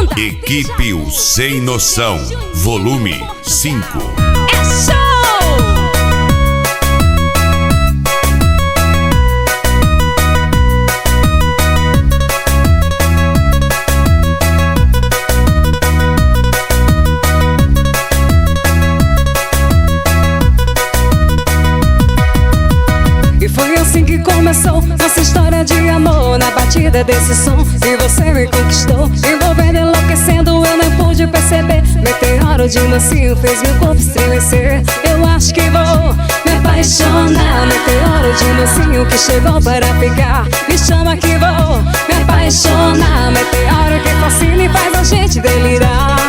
Equipe O Sem Noção, volume 5. É show! E foi assim que começou nossa história de amor, na batida desse som. E você me conquistou, envolvendo, enlouquecendo, eu nem pude perceber. Meteoro de mansinho fez meu corpo estremecer. Eu acho que vou me apaixonar. Meteoro de mansinho que chegou para ficar. Me chama que vou me apaixonar. Meteoro que fascina e faz a gente delirar.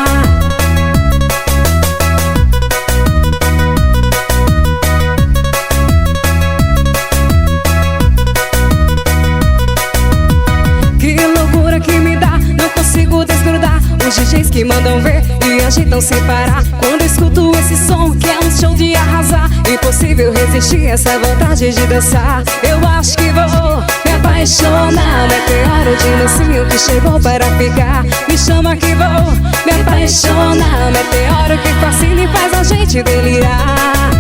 Os DJs que mandam ver e agitam sem parar. Quando escuto esse som que é um show de arrasar, impossível resistir essa vontade de dançar. Eu acho que vou me apaixonar. Meteoro de mansinho que chegou para ficar. Me chama que vou me apaixonar. Meteoro que fascina e faz a gente delirar.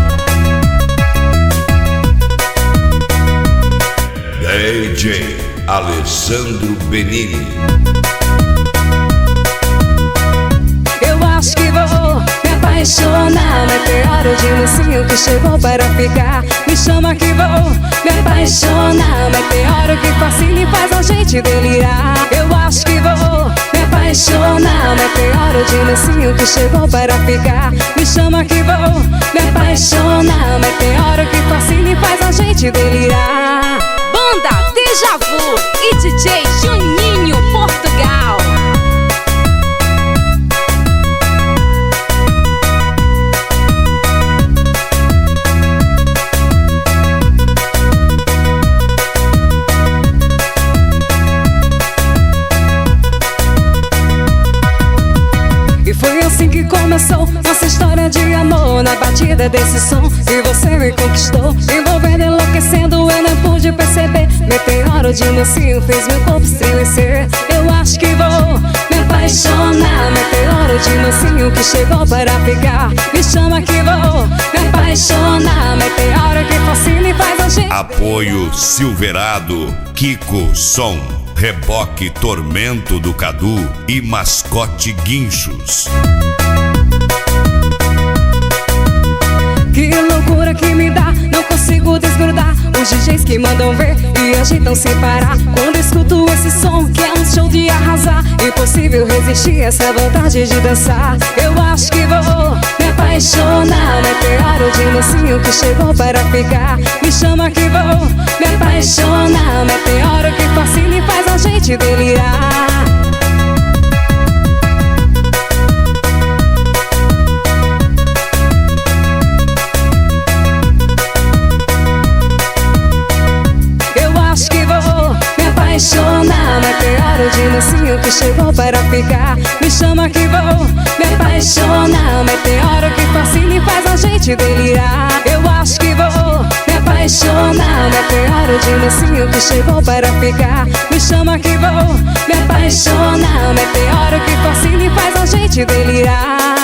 DJ Alessandro Benini. Acho que vou me apaixonar. Meteoro de mansinho que chegou para ficar. Me chama que vou me apaixonar. Meteoro que fascina e faz a gente delirar. Eu acho que vou me apaixonar. Meteoro de mansinho que chegou para ficar. Me chama que vou me apaixonar. Meteoro que fascina e faz a gente delirar. Banda Deja Vu e DJ Juninho Portugal. Foi assim que começou nossa história de amor, na batida desse som. E você me conquistou, envolvendo, enlouquecendo, eu não pude perceber. Meteoro de mansinho fez meu corpo estremecer. Eu acho que vou me apaixonar. Meteoro de mansinho que chegou para ficar. Me chama que vou me apaixonar. Meteoro que fascina e faz a gente. Apoio Silverado, Kiko Som, Reboque Tormento do Cadu e Mascote Guinchos. Que loucura que me dá, não consigo desgrudar. Os DJs que mandam ver e agitam sem parar. Quando escuto esse som que é um show de arrasar, impossível resistir essa vontade de dançar. Eu acho que vou me apaixonar. Meteoro de mansinho que chegou para ficar. Me chama que vou me apaixonar. Meteoro que fascina e faz a gente delirar. Meteoro de mansinho que chegou para ficar. Me chama que vou me apaixonar. Meteoro que fascina e faz a gente delirar. Eu acho que vou me apaixonar. Meteoro de mansinho que chegou para ficar. Me chama que vou me apaixonar. Meteoro que fascina e faz a gente delirar.